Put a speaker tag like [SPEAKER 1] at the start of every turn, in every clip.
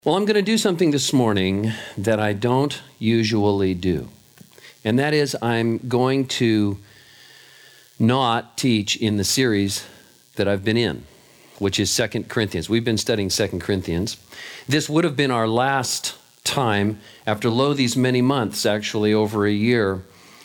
[SPEAKER 1] Well, I'm going to do something this morning that I don't usually do. And that is I'm going to not teach in the series that I've been in, which is 2 Corinthians. We've been studying 2 Corinthians. This would have been our last time after these many months, actually over a year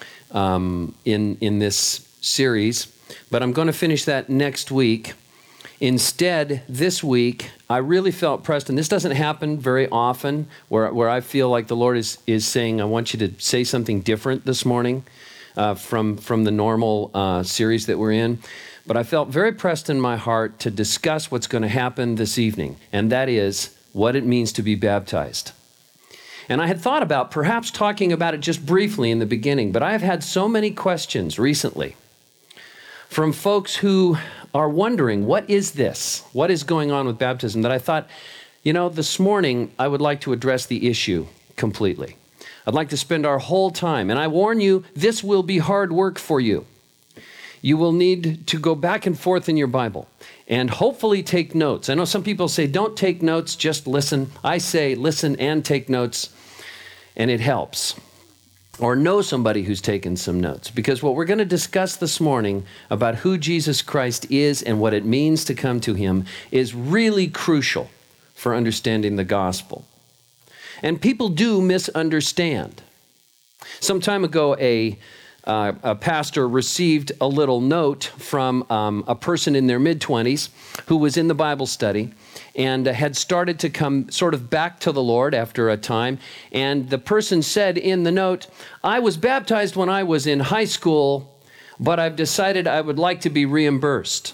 [SPEAKER 1] in this series. But I'm going to finish that next week. Instead, this week, I really felt pressed, and this doesn't happen very often, where I feel like the Lord is saying, I want you to say something different this morning from the normal series that we're in. But I felt very pressed in my heart to discuss what's going to happen this evening, and that is what it means to be baptized. And I had thought about perhaps talking about it just briefly in the beginning, but I have had so many questions recently from folks who are wondering, what is this? What is going on with baptism? That I thought, this morning I would like to address the issue completely. I'd like to spend our whole time, and I warn you, this will be hard work for you. You will need to go back and forth in your Bible and hopefully take notes. I know some people say, don't take notes, just listen. I say, listen and take notes, and it helps. Or know somebody who's taken some notes. Because what we're going to discuss this morning about who Jesus Christ is and what it means to come to him is really crucial for understanding the gospel. And people do misunderstand. Some time ago, a pastor received a little note from a person in their mid-20s who was in the Bible study and had started to come sort of back to the Lord after a time. And the person said in the note, I was baptized when I was in high school, but I've decided I would like to be reimbursed.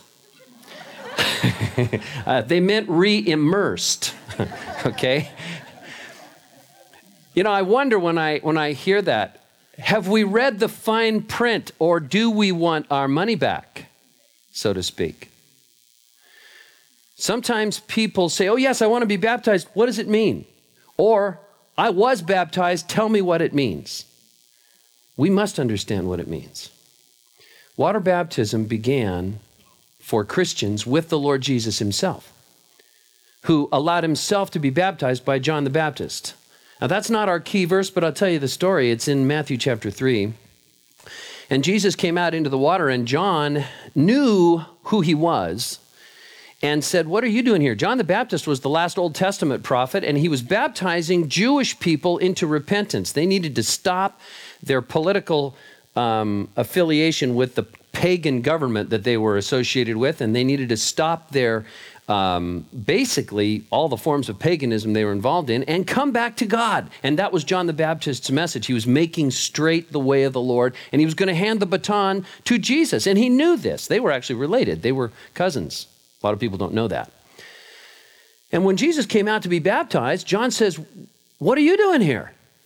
[SPEAKER 1] They meant re-immersed, okay? I wonder when I hear that, have we read the fine print, or do we want our money back, so to speak? Sometimes people say, oh yes, I want to be baptized. What does it mean? Or, I was baptized, tell me what it means. We must understand what it means. Water baptism began for Christians with the Lord Jesus himself, who allowed himself to be baptized by John the Baptist. Now, that's not our key verse, but I'll tell you the story. It's in Matthew chapter 3. And Jesus came out into the water, and John knew who he was and said, what are you doing here? John the Baptist was the last Old Testament prophet, and he was baptizing Jewish people into repentance. They needed to stop their political affiliation with the pagan government that they were associated with, and they needed to stop their basically all the forms of paganism they were involved in and come back to God. And that was John the Baptist's message. He was making straight the way of the Lord, and he was going to hand the baton to Jesus. And he knew this. They were actually related. They were cousins. A lot of people don't know that. And when Jesus came out to be baptized, John says, what are you doing here?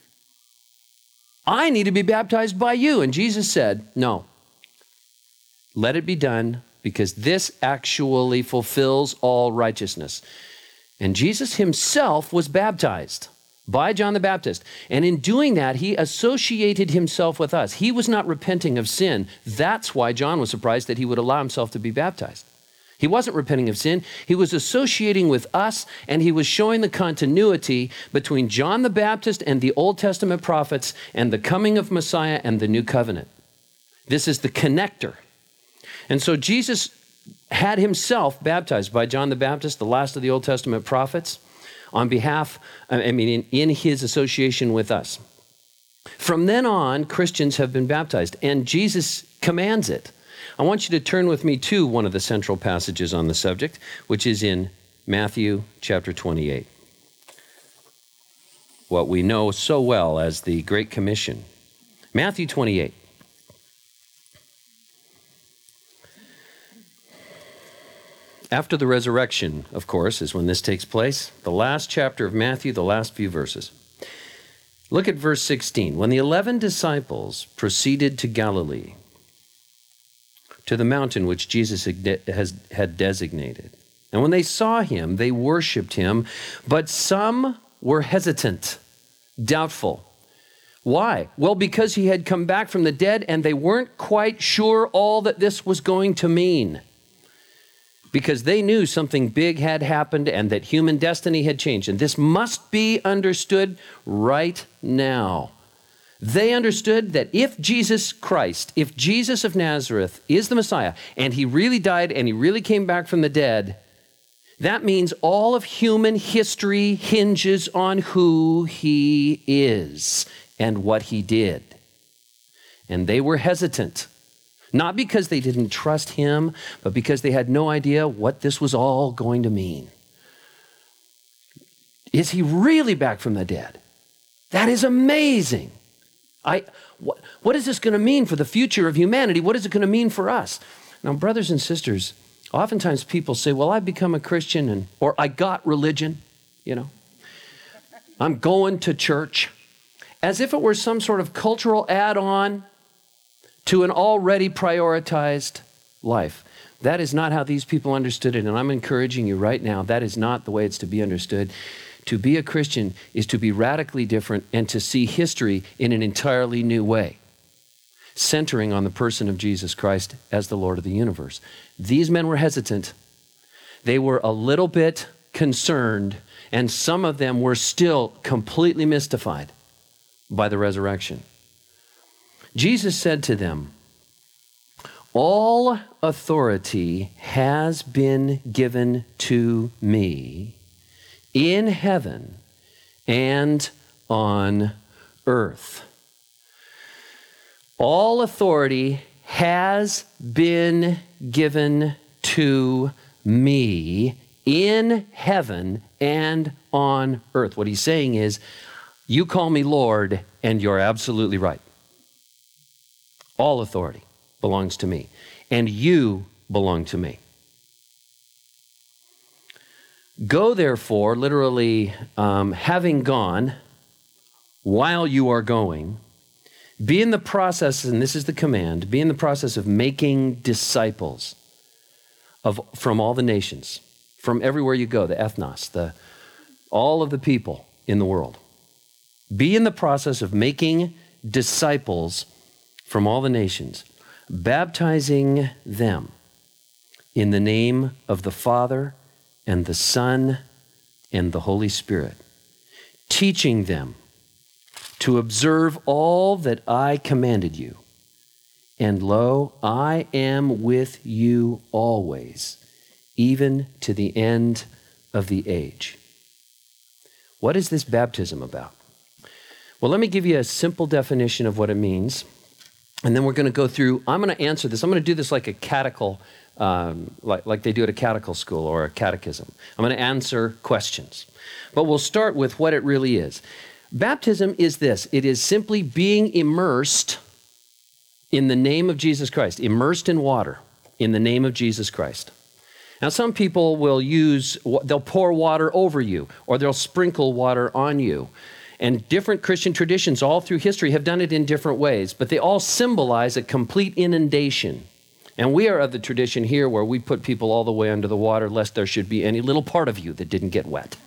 [SPEAKER 1] I need to be baptized by you. And Jesus said, no, let it be done, because this actually fulfills all righteousness. And Jesus himself was baptized by John the Baptist. And in doing that, he associated himself with us. He was not repenting of sin. That's why John was surprised that he would allow himself to be baptized. He wasn't repenting of sin. He was associating with us, and he was showing the continuity between John the Baptist and the Old Testament prophets and the coming of Messiah and the new covenant. This is the connector. And so Jesus had himself baptized by John the Baptist, the last of the Old Testament prophets, in his association with us. From then on, Christians have been baptized, and Jesus commands it. I want you to turn with me to one of the central passages on the subject, which is in Matthew chapter 28. What we know so well as the Great Commission. Matthew 28. After the resurrection, of course, is when this takes place. The last chapter of Matthew, the last few verses. Look at verse 16. When the 11 disciples proceeded to Galilee, to the mountain which Jesus had designated. And when they saw him, they worshiped him, but some were hesitant, doubtful. Why? Well, because he had come back from the dead, and they weren't quite sure all that this was going to mean. because they knew something big had happened and that human destiny had changed. And this must be understood right now. They understood that if Jesus Christ, if Jesus of Nazareth is the Messiah, and he really died and he really came back from the dead, that means all of human history hinges on who he is and what he did. And they were hesitant, not because they didn't trust him, but because they had no idea what this was all going to mean. Is he really back from the dead? That is amazing. What is this going to mean for the future of humanity? What is it going to mean for us? Now, brothers and sisters, oftentimes people say, well, I've become a Christian or I got religion, I'm going to church, as if it were some sort of cultural add-on to an already prioritized life. That is not how these people understood it, and I'm encouraging you right now, that is not the way it's to be understood. To be a Christian is to be radically different and to see history in an entirely new way, centering on the person of Jesus Christ as the Lord of the universe. These men were hesitant. They were a little bit concerned, and some of them were still completely mystified by the resurrection. Jesus said to them, "All authority has been given to me in heaven and on earth." All authority has been given to me in heaven and on earth. What he's saying is, you call me Lord, and you're absolutely right. All authority belongs to me, and you belong to me. Go therefore, literally, having gone, while you are going, be in the process, and this is the command, be in the process of making disciples from all the nations, from everywhere you go, the ethnos, all of the people in the world. Be in the process of making disciples from all the nations, baptizing them in the name of the Father and the Son and the Holy Spirit, teaching them to observe all that I commanded you. And lo, I am with you always, even to the end of the age. What is this baptism about? Well, let me give you a simple definition of what it means. And then we're going to go through, I'm going to answer this. I'm going to do this like a catechal, like they do at a catechal school or a catechism. I'm going to answer questions. But we'll start with what it really is. Baptism is this. It is simply being immersed in the name of Jesus Christ, immersed in water in the name of Jesus Christ. Now, some people they'll pour water over you, or they'll sprinkle water on you. And different Christian traditions all through history have done it in different ways, but they all symbolize a complete inundation. And we are of the tradition here where we put people all the way under the water lest there should be any little part of you that didn't get wet.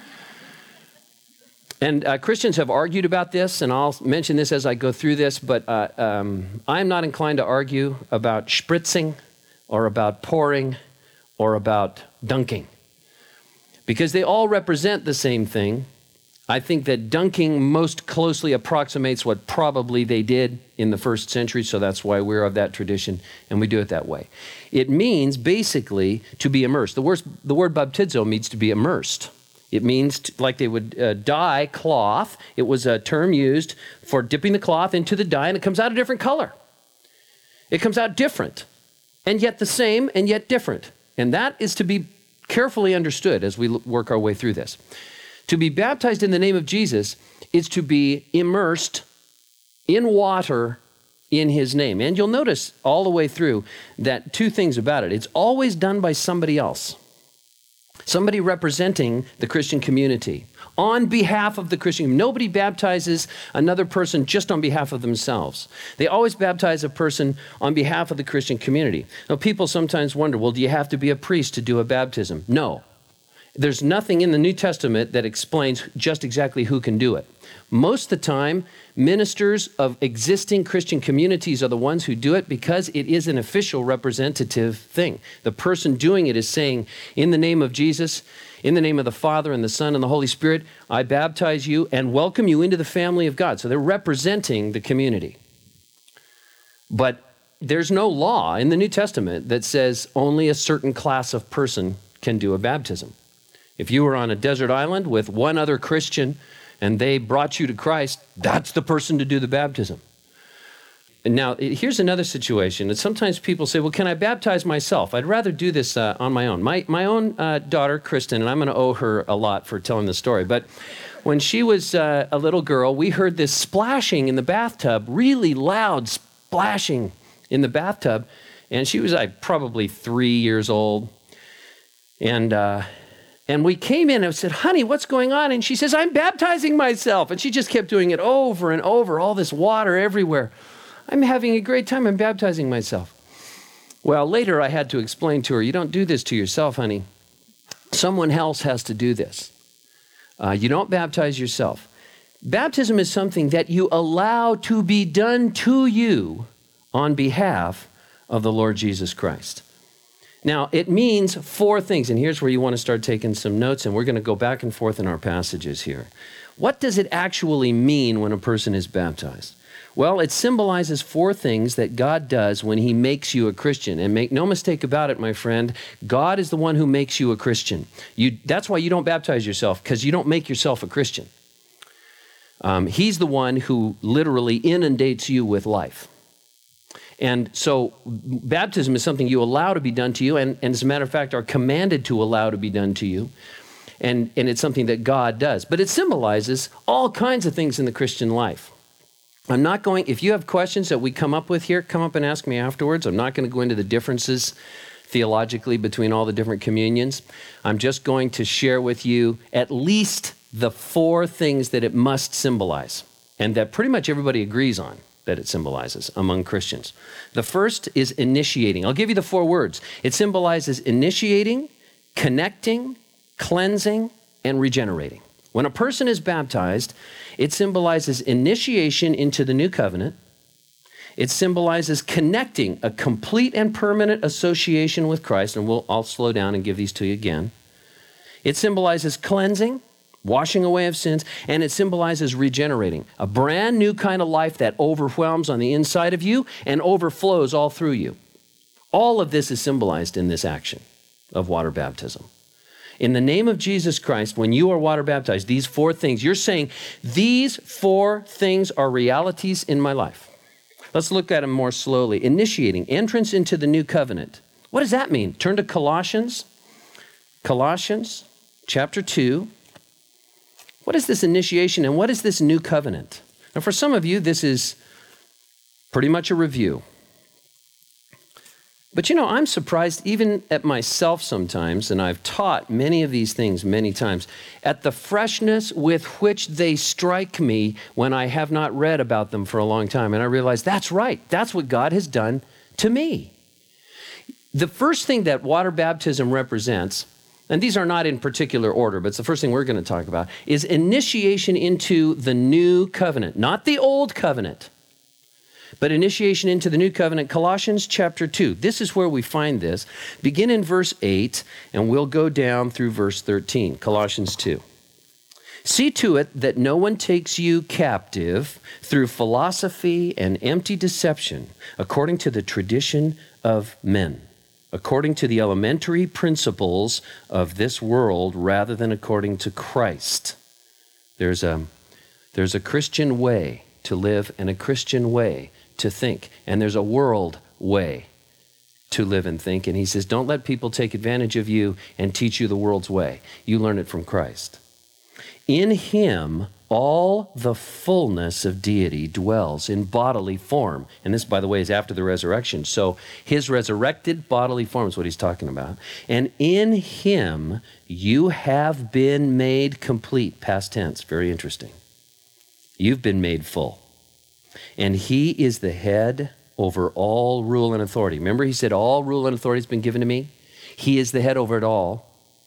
[SPEAKER 1] And Christians have argued about this, and I'll mention this as I go through this, but I'm not inclined to argue about spritzing or about pouring or about dunking, because they all represent the same thing. I think that dunking most closely approximates what probably they did in the first century, so that's why we're of that tradition, and we do it that way. It means basically to be immersed. The word baptizo means to be immersed. It means like they would dye cloth. It was a term used for dipping the cloth into the dye, and it comes out a different color. It comes out different, and yet the same, and yet different. And that is to be carefully understood as we work our way through this. To be baptized in the name of Jesus is to be immersed in water in his name. And you'll notice all the way through that two things about it. It's always done by somebody else. Somebody representing the Christian community on behalf of the Christian community. Nobody baptizes another person just on behalf of themselves. They always baptize a person on behalf of the Christian community. Now, people sometimes wonder, well, do you have to be a priest to do a baptism? No. There's nothing in the New Testament that explains just exactly who can do it. Most of the time, ministers of existing Christian communities are the ones who do it because it is an official representative thing. The person doing it is saying, in the name of Jesus, in the name of the Father and the Son and the Holy Spirit, I baptize you and welcome you into the family of God. So they're representing the community. But there's no law in the New Testament that says only a certain class of person can do a baptism. If you were on a desert island with one other Christian and they brought you to Christ, that's the person to do the baptism. And now, here's another situation. And sometimes people say, well, can I baptize myself? I'd rather do this on my own. My own daughter, Kristen, and I'm going to owe her a lot for telling the story, but when she was a little girl, we heard this splashing in the bathtub, really loud splashing in the bathtub. And she was probably 3 years old. And we came in and I said, honey, what's going on? And she says, I'm baptizing myself. And she just kept doing it over and over, all this water everywhere. I'm having a great time. I'm baptizing myself. Well, later I had to explain to her, you don't do this to yourself, honey. Someone else has to do this. You don't baptize yourself. Baptism is something that you allow to be done to you on behalf of the Lord Jesus Christ. Now, it means 4 things, and here's where you want to start taking some notes, and we're going to go back and forth in our passages here. What does it actually mean when a person is baptized? Well, it symbolizes 4 things that God does when he makes you a Christian. And make no mistake about it, my friend, God is the one who makes you a Christian. That's why you don't baptize yourself, because you don't make yourself a Christian. He's the one who literally inundates you with life. And so baptism is something you allow to be done to you, and as a matter of fact, are commanded to allow to be done to you. And it's something that God does. But it symbolizes all kinds of things in the Christian life. If you have questions that we come up with here, come up and ask me afterwards. I'm not going to go into the differences theologically between all the different communions. I'm just going to share with you at least the 4 things that it must symbolize, and that pretty much everybody agrees on that it symbolizes among Christians. The first is initiating. I'll give you the 4 words. It symbolizes initiating, connecting, cleansing, and regenerating. When a person is baptized, it symbolizes initiation into the new covenant. It symbolizes connecting, a complete and permanent association with Christ, and I'll slow down and give these to you again. It symbolizes cleansing, washing away of sins, and it symbolizes regenerating, a brand new kind of life that overwhelms on the inside of you and overflows all through you. All of this is symbolized in this action of water baptism. In the name of Jesus Christ, when you are water baptized, these 4 things, you're saying, these 4 things are realities in my life. Let's look at them more slowly. Initiating, entrance into the new covenant. What does that mean? Turn to Colossians chapter 2. What is this initiation and what is this new covenant? Now, for some of you, this is pretty much a review. But I'm surprised even at myself sometimes, and I've taught many of these things many times, at the freshness with which they strike me when I have not read about them for a long time. And I realize that's right. That's what God has done to me. The first thing that water baptism represents, and these are not in particular order, but it's the first thing we're going to talk about, is initiation into the new covenant, not the old covenant, but initiation into the new covenant. Colossians chapter 2. This is where we find this. Begin in verse 8, and we'll go down through verse 13. Colossians 2. See to it that no one takes you captive through philosophy and empty deception, according to the tradition of men, according to the elementary principles of this world, rather than according to Christ. There's a Christian way to live and a Christian way to think, and there's a world way to live and think. And he says, don't let people take advantage of you and teach you the world's way. You learn it from Christ. In him, all the fullness of deity dwells in bodily form. And this, by the way, is after the resurrection. So his resurrected bodily form is what he's talking about. And in him, you have been made complete. Past tense, very interesting. You've been made full. And he is the head over all rule and authority. Remember, he said, all rule and authority has been given to me. He is the head over it all.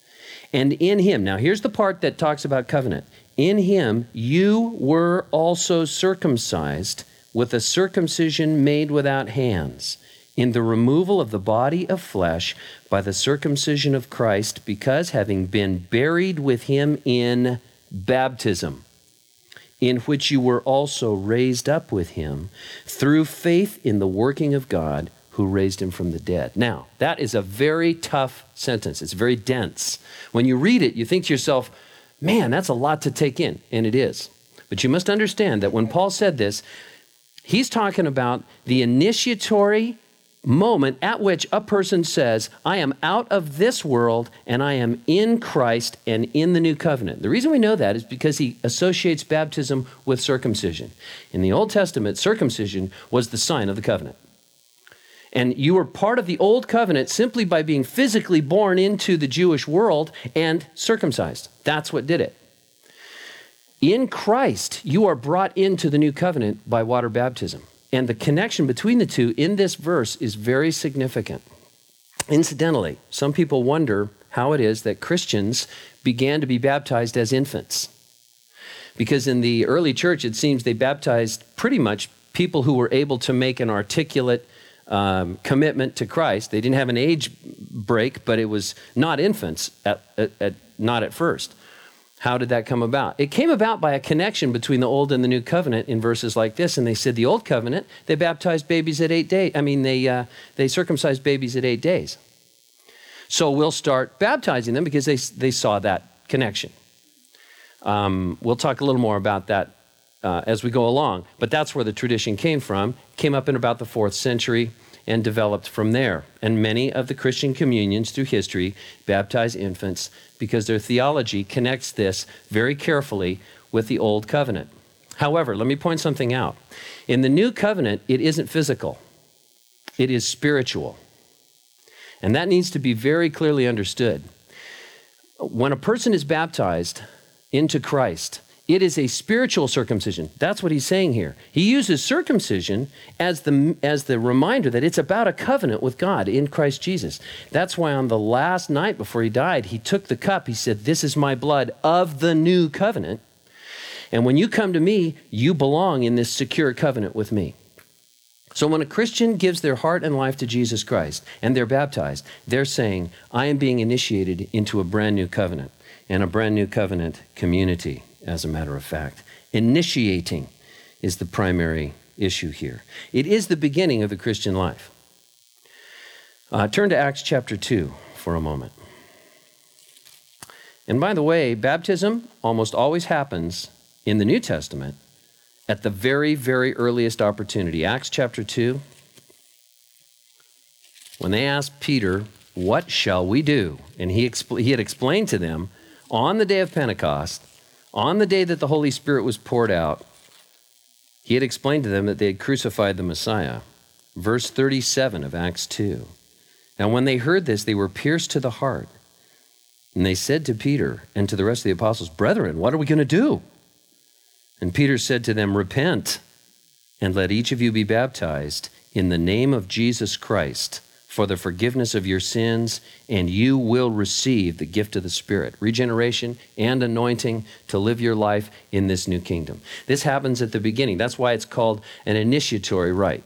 [SPEAKER 1] And in him, now here's the part that talks about covenant. In him you were also circumcised with a circumcision made without hands, in the removal of the body of flesh by the circumcision of Christ, because having been buried with him in baptism, in which you were also raised up with him through faith in the working of God who raised him from the dead. Now, that is a very tough sentence. It's very dense. When you read it, you think to yourself, man, that's a lot to take in, and it is. But you must understand that when Paul said this, he's talking about the initiatory moment at which a person says, I am out of this world and I am in Christ and in the new covenant. The reason we know that is because he associates baptism with circumcision. In the Old Testament, circumcision was the sign of the covenant. And you were part of the old covenant simply by being physically born into the Jewish world and circumcised. That's what did it. In Christ, you are brought into the new covenant by water baptism. And the connection between the two in this verse is very significant. Incidentally, some people wonder how it is that Christians began to be baptized as infants. Because in the early church, it seems they baptized pretty much people who were able to make an articulate commitment to Christ. They didn't have an age break, but it was not infants, not at first. How did that come about? It came about by a connection between the Old and the New Covenant in verses like this. And they said the Old Covenant, they baptized babies at 8 days. They circumcised babies at 8 days. So we'll start baptizing them because they saw that connection. We'll talk a little more about that as we go along. But that's where the tradition came from. Came up in about the 4th century and developed from there. And many of the Christian communions through history baptize infants because their theology connects this very carefully with the Old Covenant. However, let me point something out. In the New Covenant, it isn't physical. It is spiritual. And that needs to be very clearly understood. When a person is baptized into Christ, it is a spiritual circumcision. That's what he's saying here. He uses circumcision as the reminder that it's about a covenant with God in Christ Jesus. That's why on the last night before he died, he took the cup. He said, this is my blood of the new covenant. And when you come to me, you belong in this secure covenant with me. So when a Christian gives their heart and life to Jesus Christ and they're baptized, they're saying, I am being initiated into a brand new covenant and a brand new covenant community. As a matter of fact, initiating is the primary issue here. It is the beginning of the Christian life. Turn to Acts chapter 2 for a moment. And by the way, baptism almost always happens in the New Testament at the very, very earliest opportunity. Acts chapter 2, when they asked Peter, what shall we do? And he had explained to them on the day of Pentecost, on the day that the Holy Spirit was poured out, he had explained to them that they had crucified the Messiah. Verse 37 of Acts 2. Now when they heard this, they were pierced to the heart. And they said to Peter and to the rest of the apostles, brethren, what are we going to do? And Peter said to them, repent, and let each of you be baptized in the name of Jesus Christ for the forgiveness of your sins, and you will receive the gift of the Spirit, regeneration and anointing to live your life in this new kingdom. This happens at the beginning. That's why it's called an initiatory rite.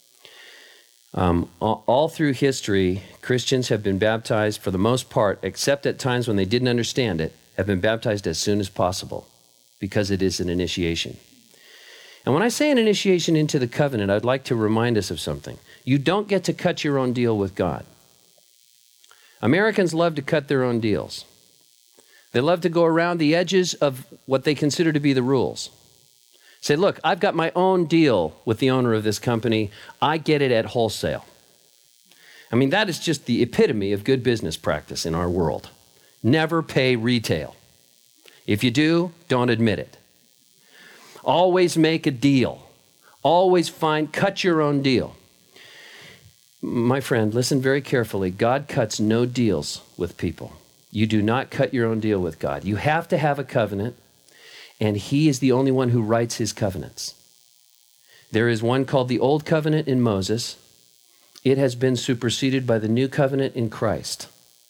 [SPEAKER 1] All through history, Christians have been baptized for the most part, except at times when they didn't understand it, have been baptized as soon as possible because it is an initiation. And when I say an initiation into the covenant, I'd like to remind us of something. You don't get to cut your own deal with God. Americans love to cut their own deals. They love to go around the edges of what they consider to be the rules. Say, look, I've got my own deal with the owner of this company. I get it at wholesale. I mean, that is just the epitome of good business practice in our world. Never pay retail. If you do, don't admit it. Always make a deal. Always cut your own deal. My friend, listen very carefully. God cuts no deals with people. You do not cut your own deal with God. You have to have a covenant, and he is the only one who writes his covenants. There is one called the Old Covenant in Moses. It has been superseded by the New Covenant in Christ.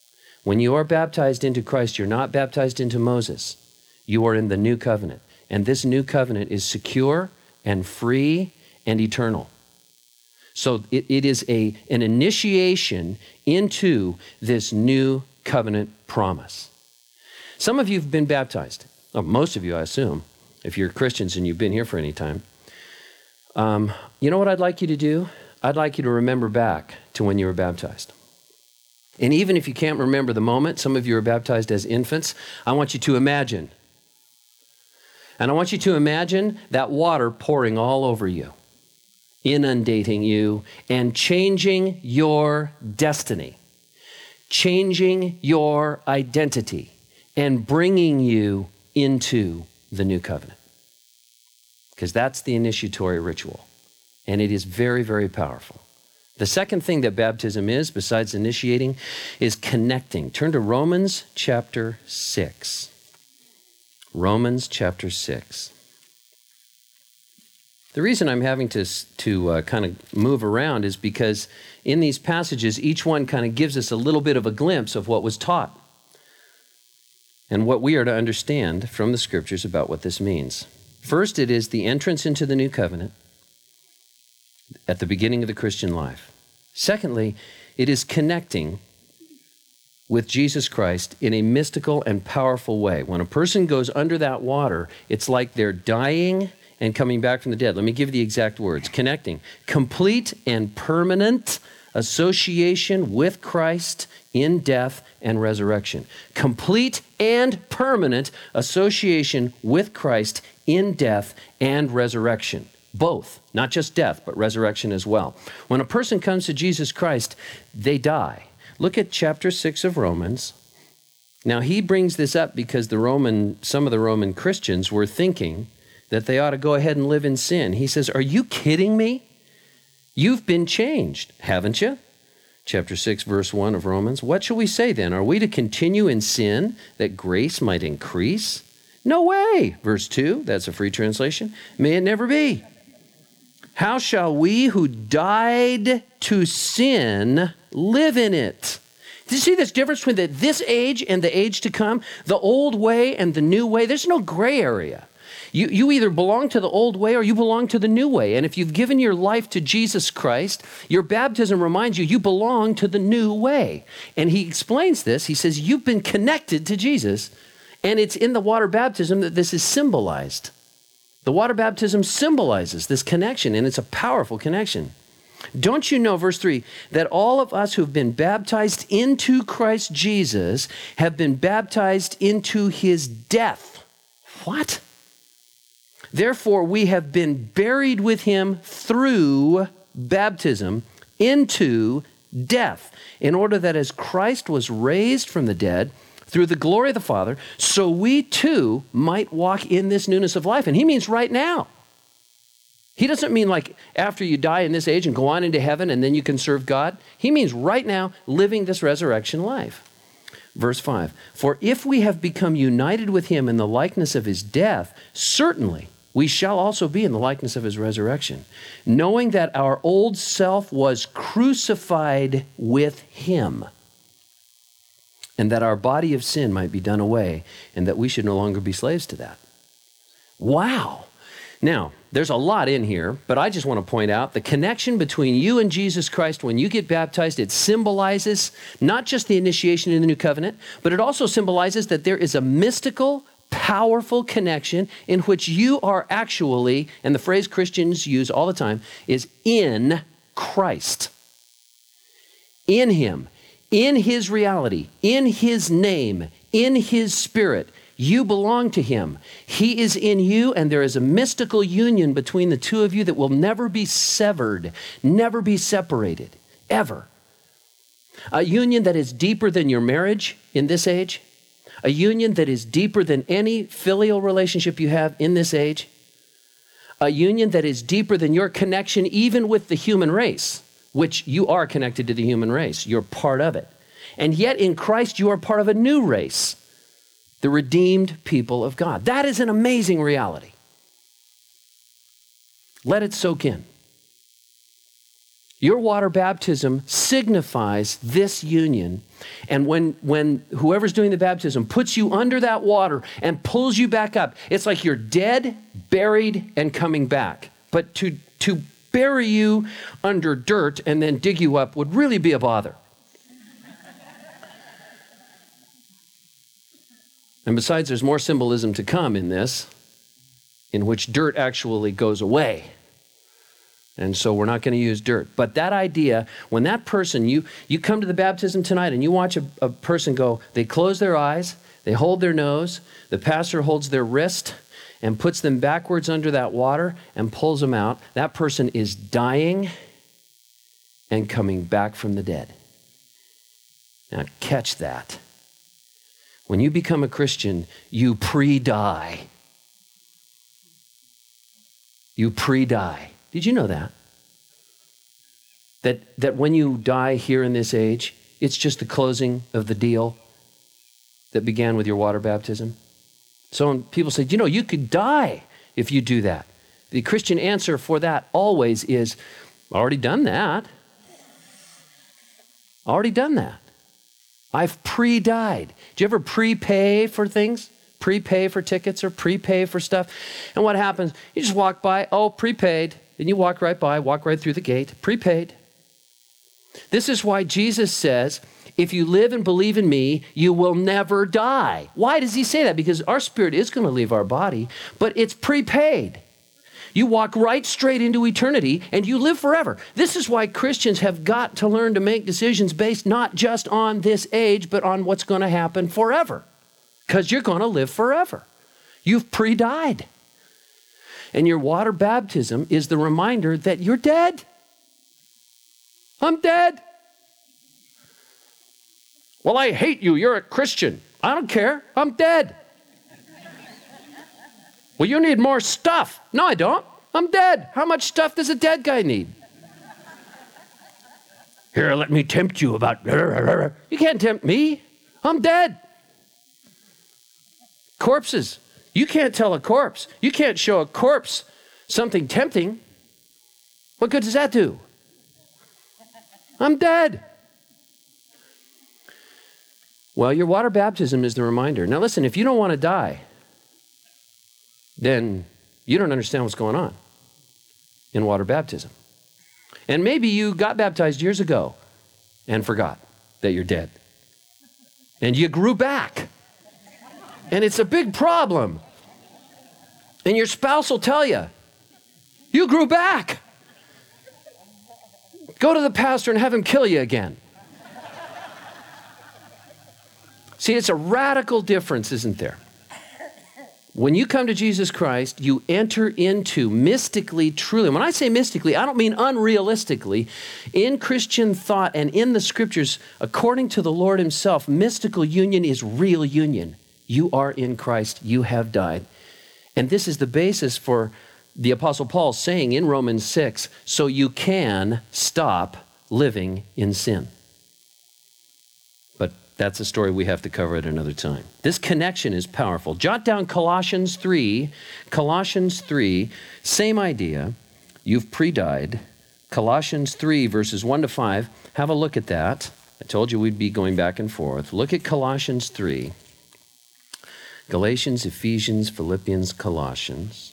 [SPEAKER 1] When you are baptized into Christ, you're not baptized into Moses. You are in the new covenant. And this new covenant is secure and free and eternal. So it is an initiation into this new covenant promise. Some of you have been baptized. Oh, most of you, I assume, if you're Christians and you've been here for any time. You know what I'd like you to do? I'd like you to remember back to when you were baptized. And even if you can't remember the moment, some of you were baptized as infants, I want you to imagine. And I want you to imagine that water pouring all over you, inundating you, and changing your destiny, changing your identity, and bringing you into the new covenant. Because that's the initiatory ritual. And it is very, very powerful. The second thing that baptism is, besides initiating, is connecting. Turn to Romans chapter 6. Romans chapter 6. The reason I'm having to kind of move around is because in these passages, each one kind of gives us a little bit of a glimpse of what was taught and what we are to understand from the scriptures about what this means. First, it is the entrance into the new covenant at the beginning of the Christian life. Secondly, it is connecting with Jesus Christ in a mystical and powerful way. When a person goes under that water, it's like they're dying and coming back from the dead. Let me give you the exact words. Connecting. Complete and permanent association with Christ in death and resurrection. Complete and permanent association with Christ in death and resurrection. Both, not just death, but resurrection as well. When a person comes to Jesus Christ, they die. Look at chapter 6 of Romans. Now, he brings this up because some of the Roman Christians were thinking that they ought to go ahead and live in sin. He says, are you kidding me? You've been changed, haven't you? Chapter 6, verse 1 of Romans. What shall we say then? Are we to continue in sin that grace might increase? No way. Verse 2, that's a free translation. May it never be. How shall we who died to sin live in it? Do you see this difference between this age and the age to come? The old way and the new way? There's no gray area. You either belong to the old way or you belong to the new way. And if you've given your life to Jesus Christ, your baptism reminds you belong to the new way. And he explains this. He says, you've been connected to Jesus. And it's in the water baptism that this is symbolized. The water baptism symbolizes this connection, and it's a powerful connection. Don't you know, verse 3, that all of us who've been baptized into Christ Jesus have been baptized into his death? What? Therefore, we have been buried with him through baptism into death, in order that as Christ was raised from the dead through the glory of the Father, so we too might walk in this newness of life. And he means right now. He doesn't mean like after you die in this age and go on into heaven and then you can serve God. He means right now, living this resurrection life. Verse 5, for if we have become united with him in the likeness of his death, certainly we shall also be in the likeness of his resurrection, knowing that our old self was crucified with him, and that our body of sin might be done away, and that we should no longer be slaves to that. Wow. Now, there's a lot in here, but I just want to point out the connection between you and Jesus Christ when you get baptized. It symbolizes not just the initiation in the new covenant, but it also symbolizes that there is a mystical, powerful connection in which you are actually, and the phrase Christians use all the time, is in Christ. In him, in his reality, in his name, in his spirit. You belong to him. He is in you, and there is a mystical union between the two of you that will never be severed, never be separated, ever. A union that is deeper than your marriage in this age, a union that is deeper than any filial relationship you have in this age, a union that is deeper than your connection even with the human race, which you are connected to the human race. You're part of it. And yet in Christ, you are part of a new race, the redeemed people of God. That is an amazing reality. Let it soak in. Your water baptism signifies this union. And when whoever's doing the baptism puts you under that water and pulls you back up, it's like you're dead, buried, and coming back. But to bury you under dirt and then dig you up would really be a bother. And besides, there's more symbolism to come in this, in which dirt actually goes away. And so we're not going to use dirt. But that idea, when that person, you come to the baptism tonight and you watch a person go, they close their eyes, they hold their nose, the pastor holds their wrist and puts them backwards under that water and pulls them out. That person is dying and coming back from the dead. Now catch that. When you become a Christian, you pre-die. You pre-die. Did you know that? That when you die here in this age, it's just the closing of the deal that began with your water baptism? So when people say, you could die if you do that. The Christian answer for that always is, already done that. Already done that. I've pre-died. Do you ever prepay for things? Prepay for tickets or prepay for stuff? And what happens? You just walk by, prepaid. And you walk right by, walk right through the gate, prepaid. This is why Jesus says, if you live and believe in me, you will never die. Why does he say that? Because our spirit is going to leave our body, but it's prepaid. You walk right straight into eternity and you live forever. This is why Christians have got to learn to make decisions based not just on this age, but on what's going to happen forever. Because you're going to live forever. You've pre-died. And your water baptism is the reminder that you're dead. I'm dead. Well, I hate you. You're a Christian. I don't care. I'm dead. Well, you need more stuff. No, I don't. I'm dead. How much stuff does a dead guy need? Here, let me tempt you about... You can't tempt me. I'm dead. Corpses. You can't tell a corpse. You can't show a corpse something tempting. What good does that do? I'm dead. Well, your water baptism is the reminder. Now listen, if you don't want to die, then you don't understand what's going on in water baptism. And maybe you got baptized years ago and forgot that you're dead. And you grew back. And it's a big problem. And your spouse will tell you, you grew back. Go to the pastor and have him kill you again. See, it's a radical difference, isn't there? When you come to Jesus Christ, you enter into mystically, truly. When I say mystically, I don't mean unrealistically. In Christian thought and in the scriptures, according to the Lord himself, mystical union is real union. You are in Christ. You have died. And this is the basis for the Apostle Paul saying in Romans 6, so you can stop living in sin. But that's a story we have to cover at another time. This connection is powerful. Jot down Colossians 3. Colossians 3, same idea. You've pre-died. Colossians 3, verses 1 to 5. Have a look at that. I told you we'd be going back and forth. Look at Colossians 3. Galatians, Ephesians, Philippians, Colossians.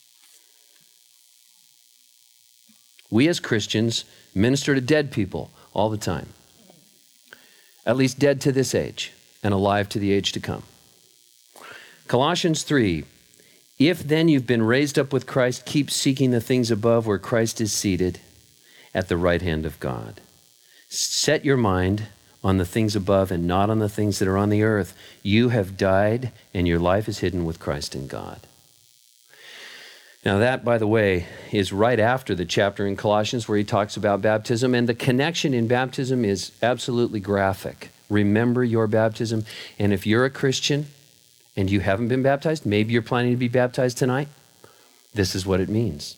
[SPEAKER 1] We as Christians minister to dead people all the time. At least dead to this age and alive to the age to come. Colossians 3, if then you've been raised up with Christ, keep seeking the things above where Christ is seated at the right hand of God. Set your mind on the things above and not on the things that are on the earth. You have died and your life is hidden with Christ in God. Now that, by the way, is right after the chapter in Colossians where he talks about baptism, and the connection in baptism is absolutely graphic. Remember your baptism, and if you're a Christian and you haven't been baptized, maybe you're planning to be baptized tonight, this is what it means.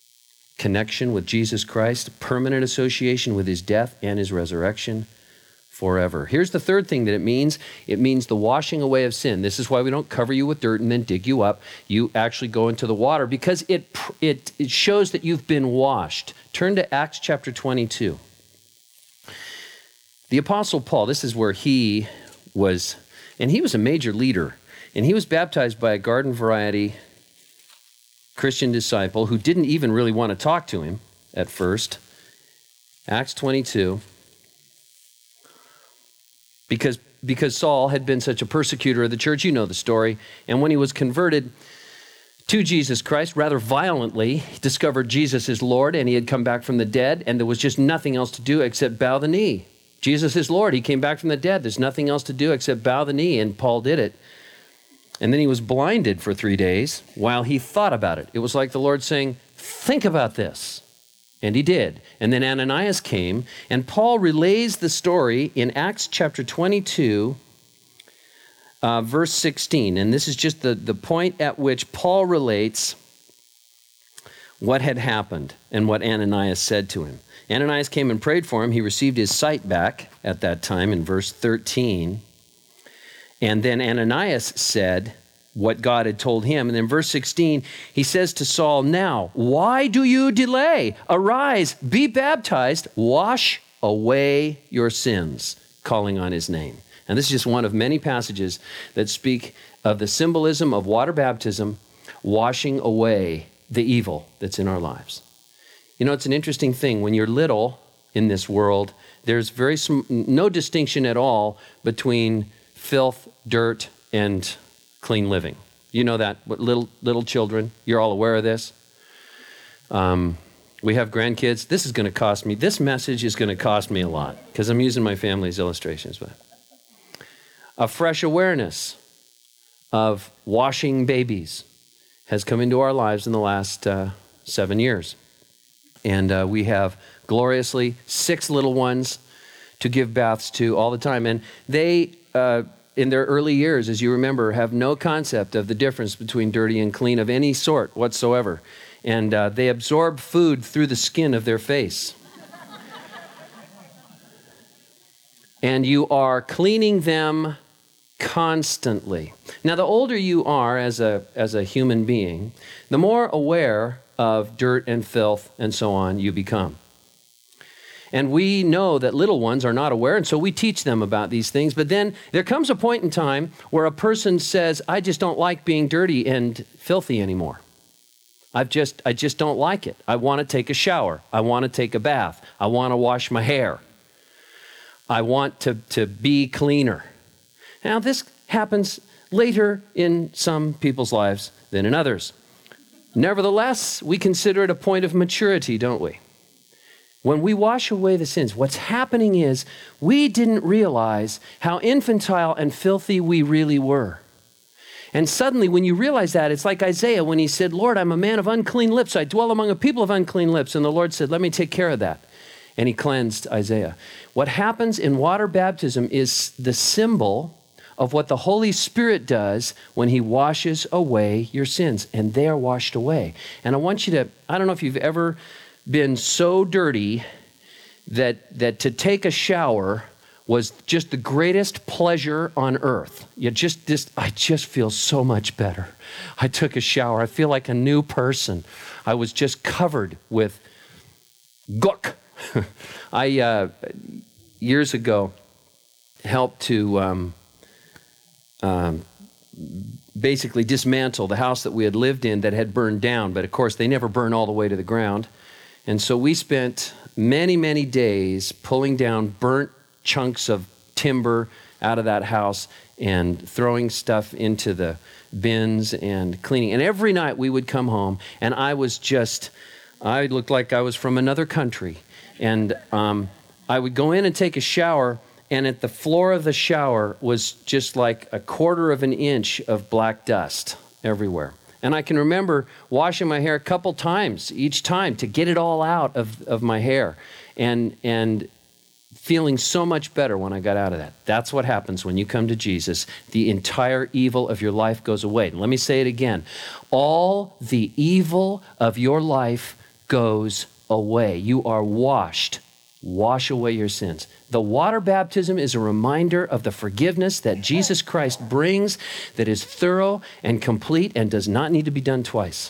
[SPEAKER 1] Connection with Jesus Christ, permanent association with his death and his resurrection, forever. Here's the third thing that it means. It means the washing away of sin. This is why we don't cover you with dirt and then dig you up. You actually go into the water because it shows that you've been washed. Turn to Acts chapter 22. The Apostle Paul, this is where he was a major leader, and he was baptized by a garden variety Christian disciple who didn't even really want to talk to him at first. Acts 22. Because Saul had been such a persecutor of the church, you know the story, and when he was converted to Jesus Christ rather violently, he discovered Jesus is Lord, and he had come back from the dead, and there was just nothing else to do except bow the knee. Jesus is Lord. He came back from the dead. There's nothing else to do except bow the knee, and Paul did it. And then he was blinded for 3 days while he thought about it. It was like the Lord saying, think about this. And he did. And then Ananias came, and Paul relays the story in Acts chapter 22, verse 16. And this is just the point at which Paul relates what had happened and what Ananias said to him. Ananias came and prayed for him. He received his sight back at that time in verse 13. And then Ananias said what God had told him. And then verse 16, he says to Saul, now, why do you delay? Arise, be baptized, wash away your sins, calling on his name. And this is just one of many passages that speak of the symbolism of water baptism, washing away the evil that's in our lives. You know, it's an interesting thing. When you're little in this world, there's no distinction at all between filth, dirt, and clean living. You know that, little children, you're all aware of this. We have grandkids. This message is going to cost me a lot because I'm using my family's illustrations. But a fresh awareness of washing babies has come into our lives in the last 7 years. And we have gloriously 6 little ones to give baths to all the time. And they, in their early years, as you remember, have no concept of the difference between dirty and clean of any sort whatsoever. And they absorb food through the skin of their face. And you are cleaning them constantly. Now, the older you are as a human being, the more aware of dirt and filth and so on you become. And we know that little ones are not aware, and so we teach them about these things. But then there comes a point in time where a person says, I just don't like being dirty and filthy anymore. I just don't like it. I want to take a shower. I want to take a bath. I want to wash my hair. I want to be cleaner. Now, this happens later in some people's lives than in others. Nevertheless, we consider it a point of maturity, don't we? When we wash away the sins, what's happening is we didn't realize how infantile and filthy we really were. And suddenly when you realize that, it's like Isaiah when he said, Lord, I'm a man of unclean lips. I dwell among a people of unclean lips. And the Lord said, let me take care of that. And he cleansed Isaiah. What happens in water baptism is the symbol of what the Holy Spirit does when he washes away your sins. And they are washed away. And I want you to, I don't know if you've ever been so dirty that to take a shower was just the greatest pleasure on earth. I just feel so much better. I took a shower. I feel like a new person. I was just covered with gook. I, years ago, helped to basically dismantle the house that we had lived in that had burned down. But of course, they never burn all the way to the ground. And so we spent many, many days pulling down burnt chunks of timber out of that house and throwing stuff into the bins and cleaning. And every night we would come home and I looked like I was from another country. And I would go in and take a shower, and at the floor of the shower was just like 1/4 of an inch of black dust everywhere. And I can remember washing my hair a couple times each time to get it all out of my hair and feeling so much better when I got out of that. That's what happens when you come to Jesus. The entire evil of your life goes away. And let me say it again. All the evil of your life goes away. You are washed wash away your sins. The water baptism is a reminder of the forgiveness that Jesus Christ brings, that is thorough and complete and does not need to be done twice.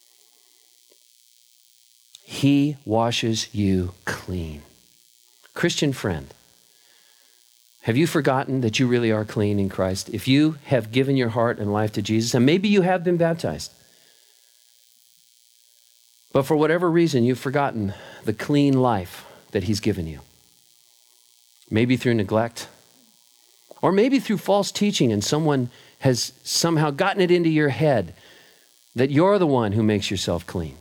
[SPEAKER 1] He washes you clean. Christian friend, have you forgotten that you really are clean in Christ? If you have given your heart and life to Jesus, and maybe you have been baptized, but for whatever reason, you've forgotten the clean life that he's given you. Maybe through neglect, or maybe through false teaching, and someone has somehow gotten it into your head that you're the one who makes yourself clean.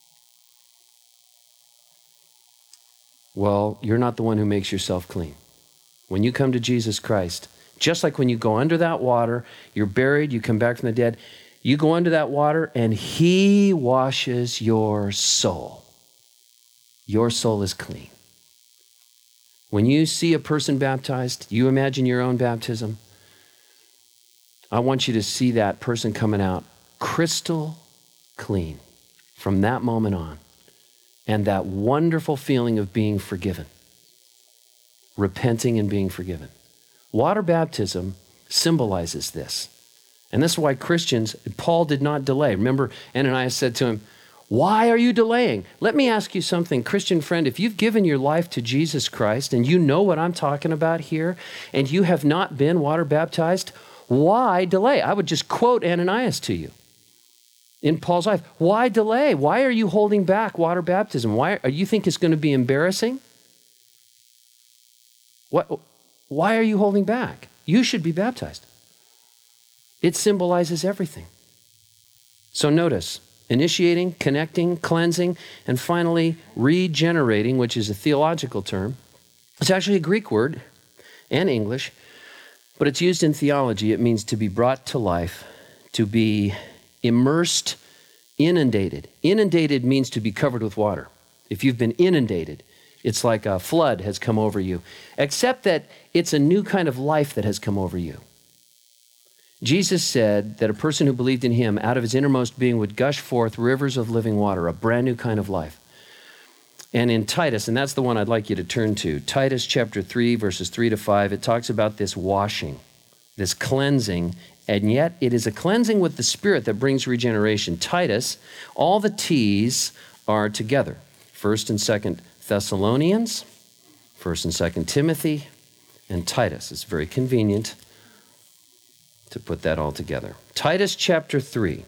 [SPEAKER 1] Well, you're not the one who makes yourself clean. When you come to Jesus Christ, just like when you go under that water, you're buried, you come back from the dead, you go under that water and he washes your soul. Your soul is clean. When you see a person baptized, you imagine your own baptism. I want you to see that person coming out crystal clean from that moment on. And that wonderful feeling of being forgiven, repenting and being forgiven. Water baptism symbolizes this. And this is why Christians, Paul did not delay. Remember, Ananias said to him, why are you delaying? Let me ask you something, Christian friend. If you've given your life to Jesus Christ and you know what I'm talking about here, and you have not been water baptized, why delay? I would just quote Ananias to you. In Paul's life, why delay? Why are you holding back water baptism? Why you think it's going to be embarrassing? Why are you holding back? You should be baptized. It symbolizes everything. So notice, initiating, connecting, cleansing, and finally regenerating, which is a theological term. It's actually a Greek word and English, but it's used in theology. It means to be brought to life, to be immersed, inundated. Inundated means to be covered with water. If you've been inundated, it's like a flood has come over you, except that it's a new kind of life that has come over you. Jesus said that a person who believed in him, out of his innermost being would gush forth rivers of living water, a brand new kind of life. And in Titus, and that's the one I'd like you to turn to, Titus chapter 3, verses 3 to 5, it talks about this washing, this cleansing. And yet it is a cleansing with the Spirit that brings regeneration. Titus, all the T's are together. 1st and 2nd Thessalonians, 1st and 2nd Timothy, and Titus. It's very convenient to put that all together. Titus chapter 3.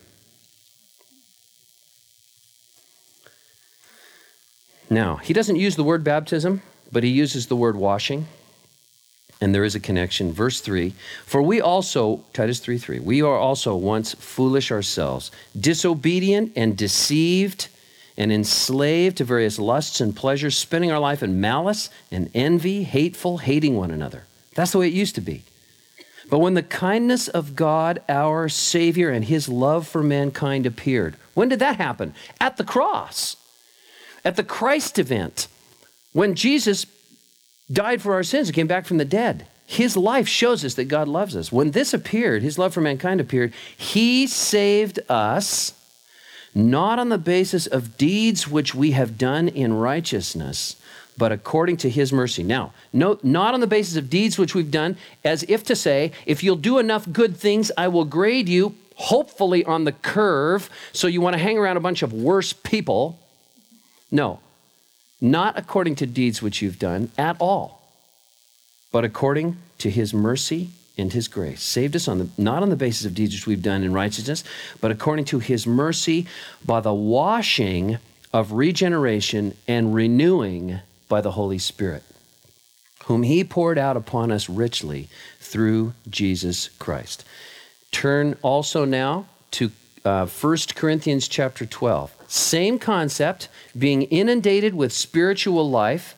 [SPEAKER 1] Now, he doesn't use the word baptism, but he uses the word washing. And there is a connection. Verse 3, for we also, Titus 3:3, we are also once foolish ourselves, disobedient and deceived and enslaved to various lusts and pleasures, spending our life in malice and envy, hateful, hating one another. That's the way it used to be. But when the kindness of God, our Savior, and his love for mankind appeared, when did that happen? At the cross, at the Christ event, when Jesus died for our sins and came back from the dead. His life shows us that God loves us. When this appeared, his love for mankind appeared, he saved us, not on the basis of deeds which we have done in righteousness, but according to his mercy. Now, note, not on the basis of deeds which we've done, as if to say, if you'll do enough good things, I will grade you, hopefully on the curve, so you want to hang around a bunch of worse people. No. Not according to deeds which you've done at all, but according to his mercy and his grace. Saved us not on the basis of deeds which we've done in righteousness, but according to his mercy by the washing of regeneration and renewing by the Holy Spirit, whom he poured out upon us richly through Jesus Christ. Turn also now to 1 Corinthians chapter 12. Same concept, being inundated with spiritual life.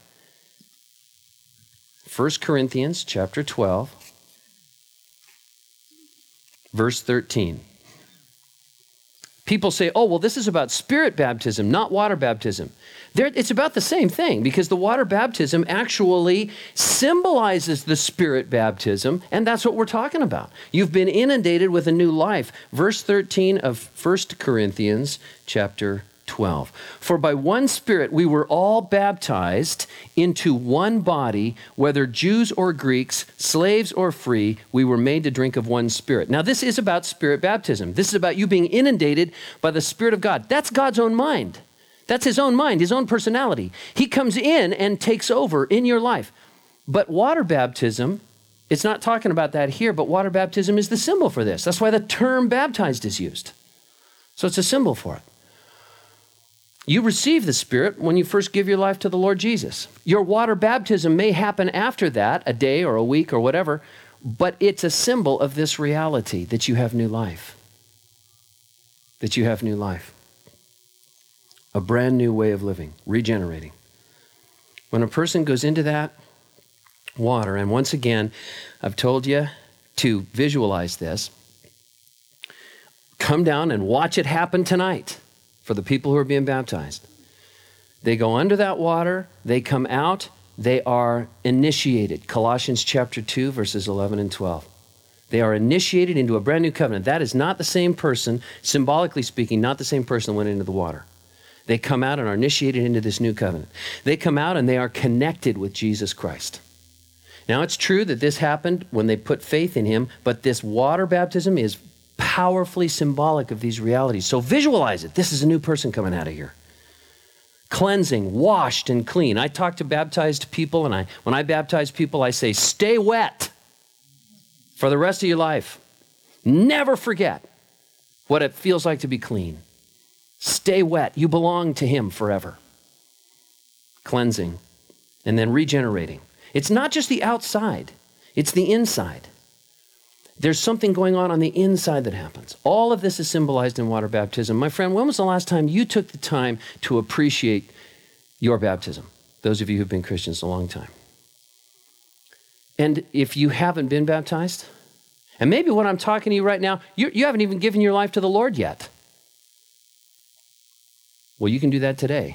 [SPEAKER 1] 1 Corinthians chapter 12, verse 13. People say, oh, well, this is about spirit baptism, not water baptism. It's about the same thing, because the water baptism actually symbolizes the spirit baptism, and that's what we're talking about. You've been inundated with a new life. Verse 13 of 1 Corinthians chapter 12. For by one Spirit we were all baptized into one body, whether Jews or Greeks, slaves or free, we were made to drink of one Spirit. Now this is about Spirit baptism. This is about you being inundated by the Spirit of God. That's God's own mind. That's his own mind, his own personality. He comes in and takes over in your life. But water baptism, it's not talking about that here, but water baptism is the symbol for this. That's why the term baptized is used. So it's a symbol for it. You receive the Spirit when you first give your life to the Lord Jesus. Your water baptism may happen after that, a day or a week or whatever, but it's a symbol of this reality that you have new life. That you have new life. A brand new way of living, regenerating. When a person goes into that water, and once again, I've told you to visualize this. Come down and watch it happen tonight for the people who are being baptized. They go under that water, they come out, they are initiated. Colossians chapter 2, verses 11 and 12. They are initiated into a brand new covenant. That is not the same person, symbolically speaking, not the same person that went into the water. They come out and are initiated into this new covenant. They come out and they are connected with Jesus Christ. Now, it's true that this happened when they put faith in him, but this water baptism is powerfully symbolic of these realities. So visualize it. This is a new person coming out of here. Cleansing, washed and clean. I talk to baptized people, and when I baptize people, I say, stay wet for the rest of your life. Never forget what it feels like to be clean. Stay wet. You belong to him forever. Cleansing and then regenerating. It's not just the outside, it's the inside. There's something going on the inside that happens. All of this is symbolized in water baptism. My friend, when was the last time you took the time to appreciate your baptism? Those of you who've been Christians a long time. And if you haven't been baptized, and maybe what I'm talking to you right now, you haven't even given your life to the Lord yet. Well, you can do that today.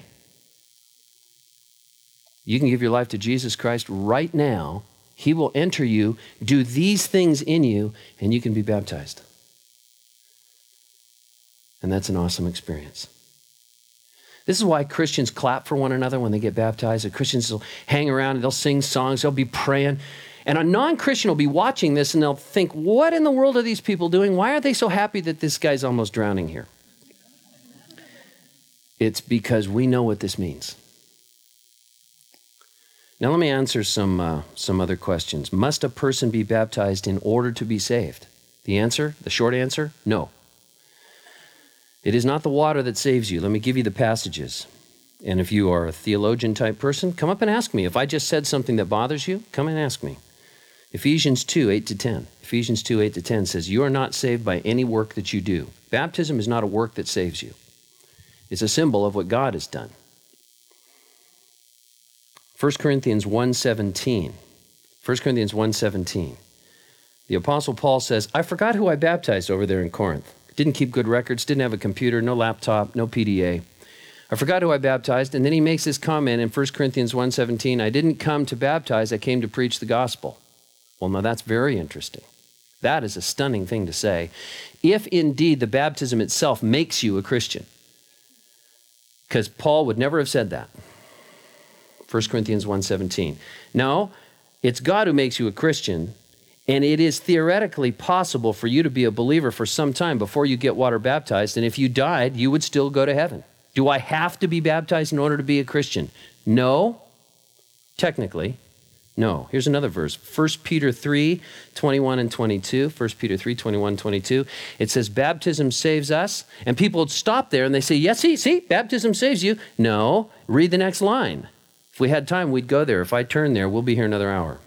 [SPEAKER 1] You can give your life to Jesus Christ right now. He will enter you, do these things in you, and you can be baptized. And that's an awesome experience. This is why Christians clap for one another when they get baptized. The Christians will hang around and they'll sing songs, they'll be praying. And a non-Christian will be watching this and they'll think, what in the world are these people doing? Why are they so happy that this guy's almost drowning here? It's because we know what this means. Now let me answer some other questions. Must a person be baptized in order to be saved? The short answer, no. It is not the water that saves you. Let me give you the passages. And if you are a theologian type person, come up and ask me. If I just said something that bothers you, come and ask me. Ephesians 2, 8-10. Ephesians 2, 8-10 says, you are not saved by any work that you do. Baptism is not a work that saves you. It's a symbol of what God has done. 1 Corinthians 1:17. 1 Corinthians 1:17. The Apostle Paul says, I forgot who I baptized over there in Corinth. Didn't keep good records, didn't have a computer, no laptop, no PDA. I forgot who I baptized, and then he makes this comment in 1 Corinthians 1:17, I didn't come to baptize, I came to preach the gospel. Well, now that's very interesting. That is a stunning thing to say, if indeed the baptism itself makes you a Christian. Because Paul would never have said that. 1 Corinthians 1:17. No, it's God who makes you a Christian, and it is theoretically possible for you to be a believer for some time before you get water baptized, and if you died, you would still go to heaven. Do I have to be baptized in order to be a Christian? No, technically, no. Here's another verse, 1 Peter 3:21 and 22. 1 Peter 3:21, 22. It says, baptism saves us, and people would stop there and they say, yes, see, baptism saves you. No, read the next line. If we had time, we'd go there. If I turn there, we'll be here another hour.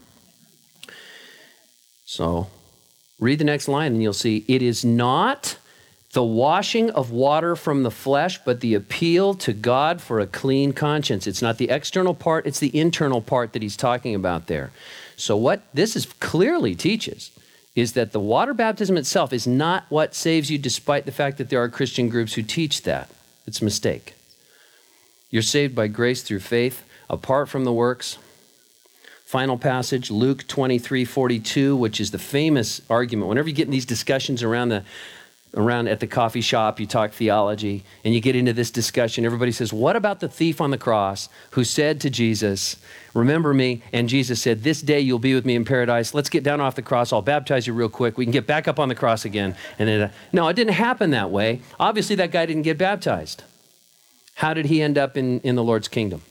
[SPEAKER 1] So read the next line and you'll see, it is not the washing of water from the flesh, but the appeal to God for a clean conscience. It's not the external part, it's the internal part that he's talking about there. So what this is clearly teaches is that the water baptism itself is not what saves you, despite the fact that there are Christian groups who teach that. It's a mistake. You're saved by grace through faith, apart from the works. Final passage, Luke 23:42, which is the famous argument. Whenever you get in these discussions around around at the coffee shop, you talk theology, and you get into this discussion. Everybody says, what about the thief on the cross who said to Jesus, remember me? And Jesus said, this day you'll be with me in paradise. Let's get down off the cross. I'll baptize you real quick. We can get back up on the cross again. And no, it didn't happen that way. Obviously, that guy didn't get baptized. How did he end up in the Lord's kingdom?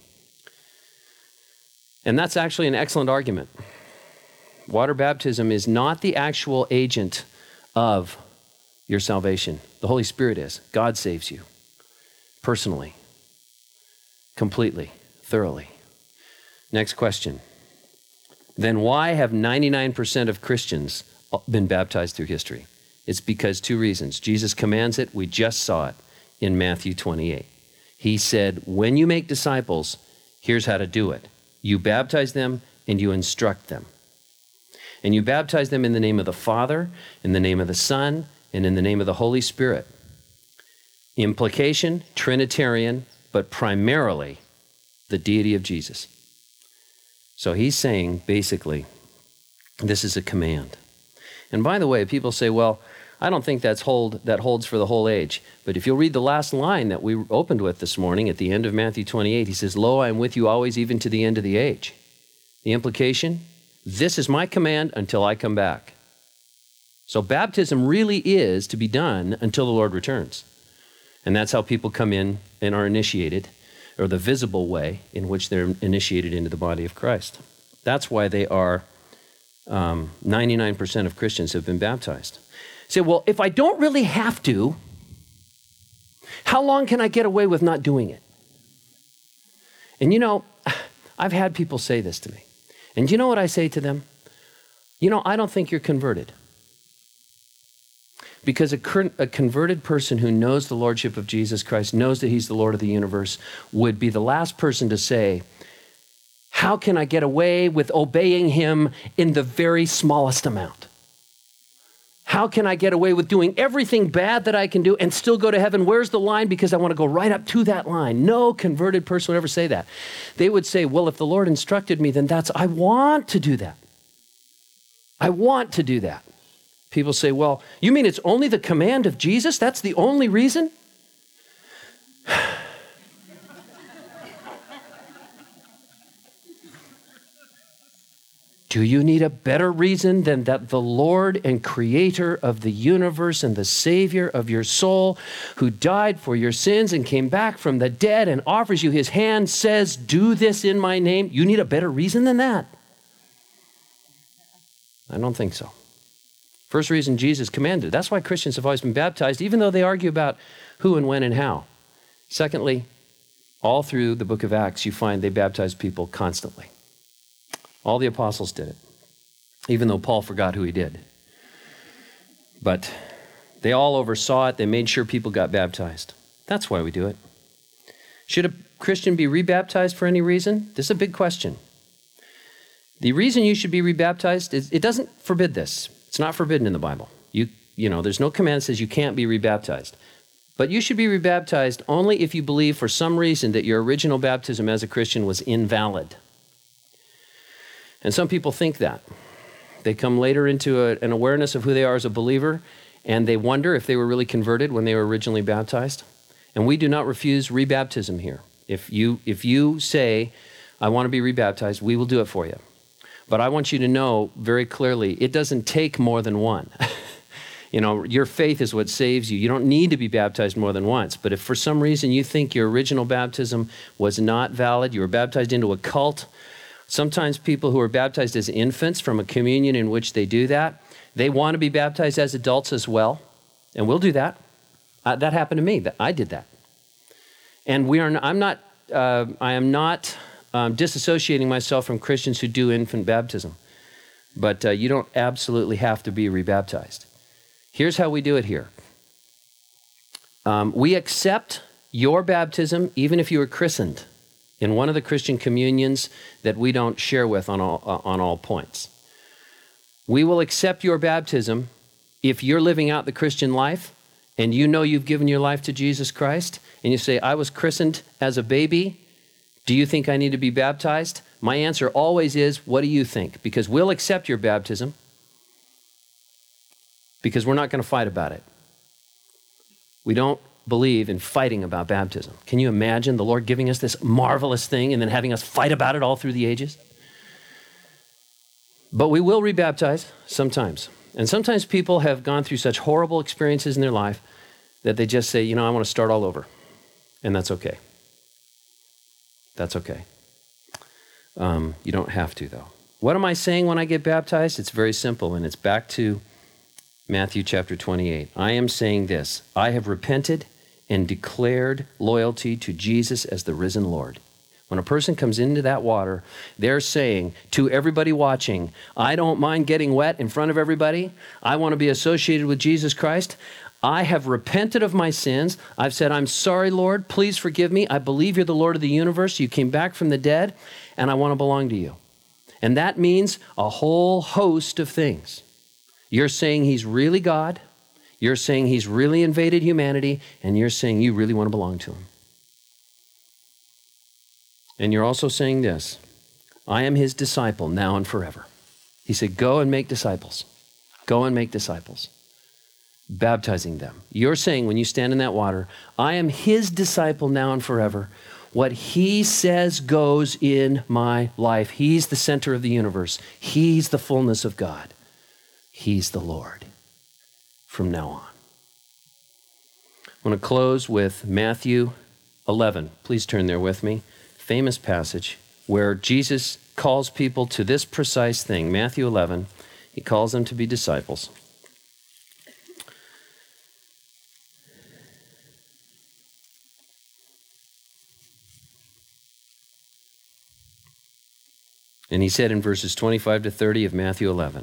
[SPEAKER 1] And that's actually an excellent argument. Water baptism is not the actual agent of your salvation. The Holy Spirit is. God saves you personally, completely, thoroughly. Next question. Then why have 99% of Christians been baptized through history? It's because two reasons. Jesus commands it. We just saw it in Matthew 28. He said, when you make disciples, here's how to do it. You baptize them and you instruct them. And you baptize them in the name of the Father, in the name of the Son, and in the name of the Holy Spirit. Implication, Trinitarian, but primarily the deity of Jesus. So he's saying, basically, this is a command. And by the way, people say, well, I don't think that holds for the whole age. But if you'll read the last line that we opened with this morning at the end of Matthew 28, he says, lo, I am with you always, even to the end of the age. The implication, this is my command until I come back. So baptism really is to be done until the Lord returns. And that's how people come in and are initiated, or the visible way in which they're initiated into the body of Christ. That's why they are 99% of Christians have been baptized. Say, well, if I don't really have to, how long can I get away with not doing it? And you know, I've had people say this to me. And you know what I say to them? You know, I don't think you're converted. Because a converted person who knows the lordship of Jesus Christ, knows that he's the Lord of the universe, would be the last person to say, how can I get away with obeying him in the very smallest amount? How can I get away with doing everything bad that I can do and still go to heaven? Where's the line? Because I want to go right up to that line. No converted person would ever say that. They would say, well, if the Lord instructed me, then I want to do that. I want to do that. People say, well, you mean it's only the command of Jesus? That's the only reason? Do you need a better reason than that the Lord and creator of the universe and the savior of your soul, who died for your sins and came back from the dead and offers you his hand, says, do this in my name? You need a better reason than that? I don't think so. First reason, Jesus commanded. That's why Christians have always been baptized, even though they argue about who and when and how. Secondly, all through the book of Acts, you find they baptized people constantly. All the apostles did it, even though Paul forgot who he did. But they all oversaw it. They made sure people got baptized. That's why we do it. Should a Christian be rebaptized for any reason? This is a big question. The reason you should be rebaptized is it doesn't forbid this. It's not forbidden in the Bible. You know, there's no command that says you can't be rebaptized. But you should be rebaptized only if you believe for some reason that your original baptism as a Christian was invalid. And some people think that. They come later into an awareness of who they are as a believer, and they wonder if they were really converted when they were originally baptized. And we do not refuse rebaptism here. If you say, I want to be rebaptized, we will do it for you. But I want you to know very clearly, it doesn't take more than one. You know, your faith is what saves you. You don't need to be baptized more than once. But if for some reason you think your original baptism was not valid, you were baptized into a cult. Sometimes people who are baptized as infants from a communion in which they do that, they want to be baptized as adults as well. And we'll do that. That happened to me. I did that. And I am not disassociating myself from Christians who do infant baptism. But you don't absolutely have to be rebaptized. Here's how we do it here. We accept your baptism even if you were christened in one of the Christian communions that we don't share with on all points. We will accept your baptism if you're living out the Christian life and you know you've given your life to Jesus Christ and you say, I was christened as a baby. Do you think I need to be baptized? My answer always is, what do you think? Because we'll accept your baptism because we're not going to fight about it. We don't believe in fighting about baptism. Can you imagine the Lord giving us this marvelous thing and then having us fight about it all through the ages? But we will rebaptize sometimes. And sometimes people have gone through such horrible experiences in their life that they just say, I want to start all over. And that's okay. That's okay. You don't have to, though. What am I saying when I get baptized? It's very simple, and it's back to Matthew chapter 28. I am saying this: I have repented and declared loyalty to Jesus as the risen Lord. When a person comes into that water, they're saying to everybody watching, I don't mind getting wet in front of everybody. I want to be associated with Jesus Christ. I have repented of my sins. I've said, I'm sorry, Lord. Please forgive me. I believe you're the Lord of the universe. You came back from the dead, and I want to belong to you. And that means a whole host of things. You're saying he's really God. You're saying he's really invaded humanity, and you're saying you really want to belong to him. And you're also saying this: I am his disciple now and forever. He said, go and make disciples. Go and make disciples. Baptizing them. You're saying when you stand in that water, I am his disciple now and forever. What he says goes in my life. He's the center of the universe. He's the fullness of God. He's the Lord from now on. I want to close with Matthew 11. Please turn there with me. Famous passage where Jesus calls people to this precise thing. Matthew 11, he calls them to be disciples. And he said in verses 25 to 30 of Matthew 11,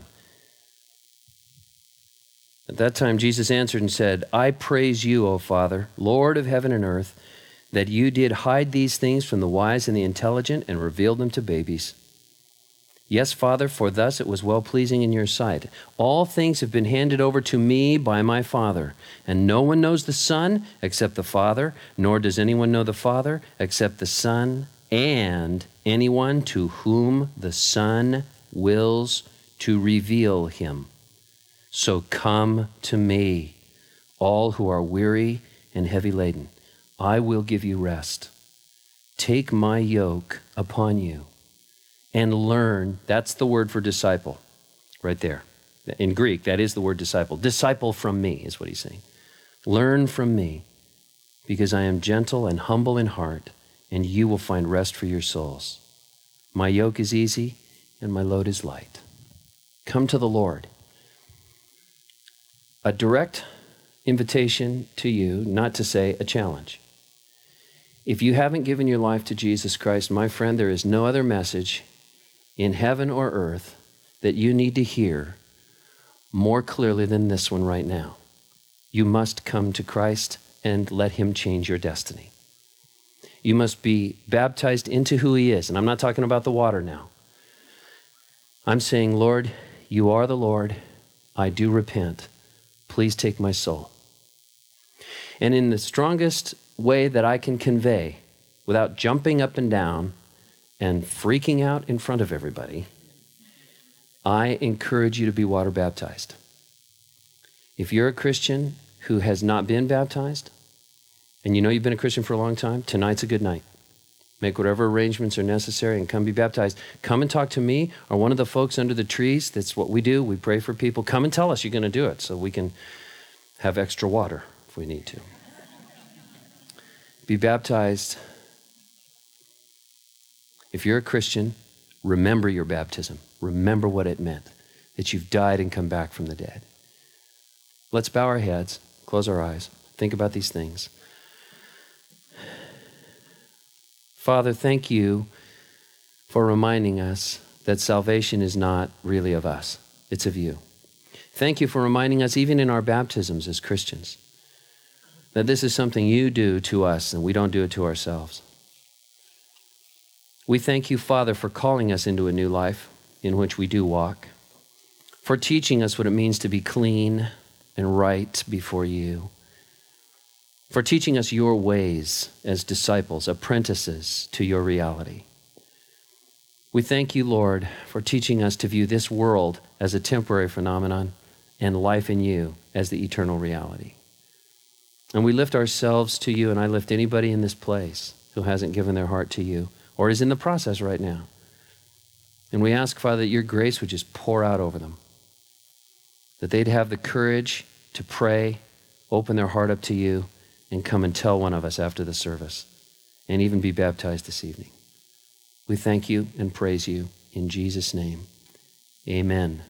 [SPEAKER 1] at that time Jesus answered and said, I praise you, O Father, Lord of heaven and earth, that you did hide these things from the wise and the intelligent and revealed them to babies. Yes, Father, for thus it was well-pleasing in your sight. All things have been handed over to me by my Father, and no one knows the Son except the Father, nor does anyone know the Father except the Son, and anyone to whom the Son wills to reveal him. So come to me, all who are weary and heavy laden. I will give you rest. Take my yoke upon you and learn. That's the word for disciple right there. In Greek, that is the word disciple. Disciple from me is what he's saying. Learn from me, because I am gentle and humble in heart, and you will find rest for your souls. My yoke is easy and my load is light. Come to the Lord. A direct invitation to you, not to say a challenge. If you haven't given your life to Jesus Christ, my friend, there is no other message in heaven or earth that you need to hear more clearly than this one right now. You must come to Christ and let him change your destiny. You must be baptized into who he is. And I'm not talking about the water now. I'm saying, Lord, you are the Lord. I do repent. Please take my soul. And in the strongest way that I can convey, without jumping up and down and freaking out in front of everybody, I encourage you to be water baptized. If you're a Christian who has not been baptized, and you know you've been a Christian for a long time, tonight's a good night. Make whatever arrangements are necessary and come be baptized. Come and talk to me or one of the folks under the trees. That's what we do. We pray for people. Come and tell us you're going to do it so we can have extra water if we need to. Be baptized. If you're a Christian, remember your baptism. Remember what it meant, that you've died and come back from the dead. Let's bow our heads, close our eyes, think about these things. Father, thank you for reminding us that salvation is not really of us, it's of you. Thank you for reminding us, even in our baptisms as Christians, that this is something you do to us and we don't do it to ourselves. We thank you, Father, for calling us into a new life in which we do walk, for teaching us what it means to be clean and right before you, for teaching us your ways as disciples, apprentices to your reality. We thank you, Lord, for teaching us to view this world as a temporary phenomenon and life in you as the eternal reality. And we lift ourselves to you, and I lift anybody in this place who hasn't given their heart to you or is in the process right now. And we ask, Father, that your grace would just pour out over them, that they'd have the courage to pray, open their heart up to you, and come and tell one of us after the service, and even be baptized this evening. We thank you and praise you in Jesus' name. Amen.